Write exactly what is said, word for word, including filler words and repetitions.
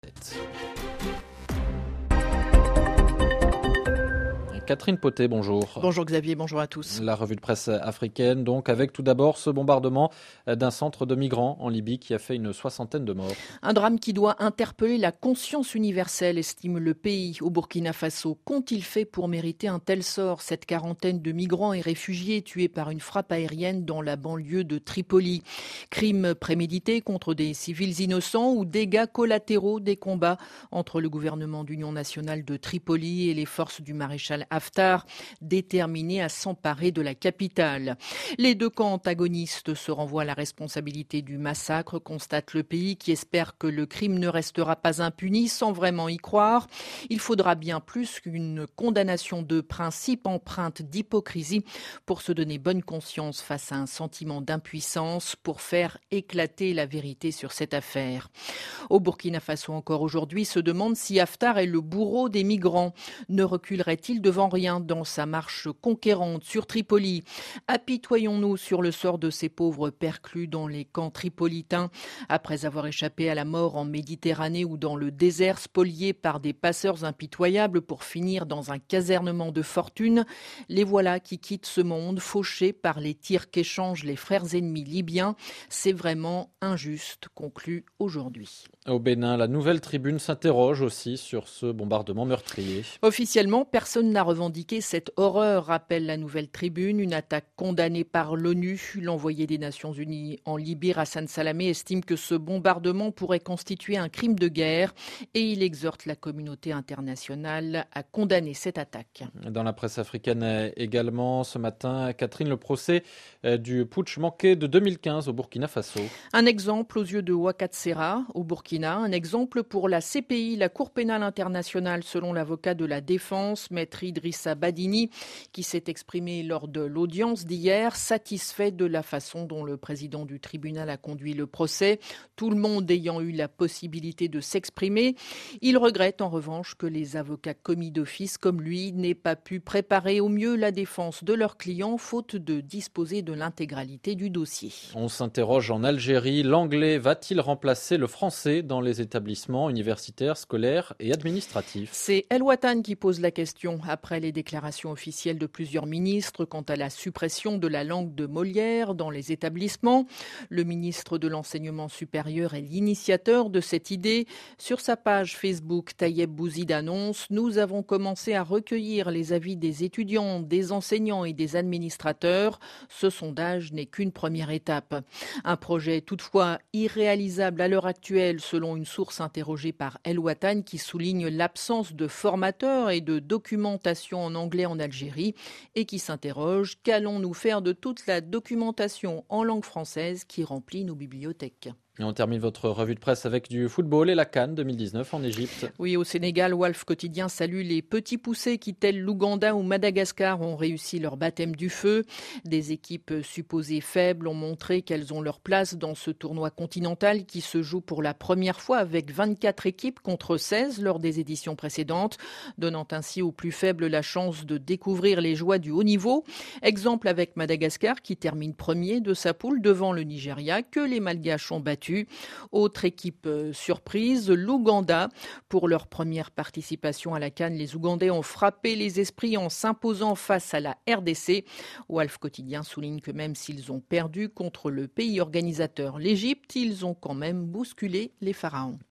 Catherine Potet, bonjour. Bonjour Xavier, bonjour à tous. La revue de presse africaine, donc, avec tout d'abord ce bombardement d'un centre de migrants en Libye qui a fait une soixantaine de morts. Un drame qui doit interpeller la conscience universelle, estime le pays. Au Burkina Faso, qu'ont-ils fait pour mériter un tel sort? Cette quarantaine de migrants et réfugiés tués par une frappe aérienne dans la banlieue de Tripoli. Crimes prémédités contre des civils innocents ou dégâts collatéraux des combats entre le gouvernement d'union nationale de Tripoli et les forces du maréchal Haftar, déterminés à s'emparer de la capitale. Les deux camps antagonistes se renvoient à la responsabilité du massacre, constate le pays qui espère que le crime ne restera pas impuni sans vraiment y croire. Il faudra bien plus qu'une condamnation de principe empreinte d'hypocrisie pour se donner bonne conscience face à un sentiment d'impuissance pour faire éclater la vérité sur cette affaire. Au Burkina Faso encore aujourd'hui se demande si Haftar est le bourreau des migrants. Ne reculerait-il devant rien dans sa marche conquérante sur Tripoli? Apitoyons-nous sur le sort de ces pauvres perclus dans les camps tripolitains après avoir échappé à la mort en Méditerranée ou dans le désert, spoliés par des passeurs impitoyables pour finir dans un casernement de fortune. Les voilà qui quittent ce monde fauchés par les tirs qu'échangent les frères ennemis libyens. C'est vraiment injuste, conclut aujourd'hui. Au Bénin, la Nouvelle Tribune s'interroge aussi sur ce bombardement meurtrier. Officiellement, personne n'a revendiqué cette horreur, rappelle la Nouvelle Tribune, une attaque condamnée par l'ONU. L'envoyé des Nations Unies en Libye, Hassan Salamé, estime que ce bombardement pourrait constituer un crime de guerre et il exhorte la communauté internationale à condamner cette attaque. Dans la presse africaine également, ce matin, Catherine, le procès du putsch manqué de deux mille quinze au Burkina Faso. Un exemple aux yeux de Ouakhatsera, au Burkina, un exemple pour la C P I, la Cour pénale internationale, selon l'avocat de la défense, maître Idrissa Badini, qui s'est exprimé lors de l'audience d'hier, satisfait de la façon dont le président du tribunal a conduit le procès, tout le monde ayant eu la possibilité de s'exprimer. Il regrette en revanche que les avocats commis d'office comme lui n'aient pas pu préparer au mieux la défense de leurs clients, faute de disposer de l'intégralité du dossier. On s'interroge en Algérie, l'anglais va-t-il remplacer le français dans les établissements universitaires, scolaires et administratifs? C'est El Ouattane qui pose la question après les déclarations officielles de plusieurs ministres quant à la suppression de la langue de Molière dans les établissements. Le ministre de l'Enseignement supérieur est l'initiateur de cette idée. Sur sa page Facebook, Tayeb Bouzid annonce « Nous avons commencé à recueillir les avis des étudiants, des enseignants et des administrateurs. Ce sondage n'est qu'une première étape. » Un projet toutefois irréalisable à l'heure actuelle, selon une source interrogée par El Ouattane qui souligne l'absence de formateurs et de documentation en anglais en Algérie et qui s'interroge « Qu'allons-nous faire de toute la documentation en langue française qui remplit nos bibliothèques ?» Et on termine votre revue de presse avec du football et la CAN deux mille dix-neuf en Égypte. Oui, au Sénégal, Walf Quotidien salue les petits poussés qui, tels l'Ouganda ou Madagascar, ont réussi leur baptême du feu. Des équipes supposées faibles ont montré qu'elles ont leur place dans ce tournoi continental qui se joue pour la première fois avec vingt-quatre équipes contre seize lors des éditions précédentes, donnant ainsi aux plus faibles la chance de découvrir les joies du haut niveau. Exemple avec Madagascar qui termine premier de sa poule devant le Nigeria que les Malgaches ont battu. Autre équipe euh, surprise, l'Ouganda. Pour leur première participation à la CAN, les Ougandais ont frappé les esprits en s'imposant face à la R D C. Walf Quotidien souligne que même s'ils ont perdu contre le pays organisateur, l'Égypte, ils ont quand même bousculé les pharaons.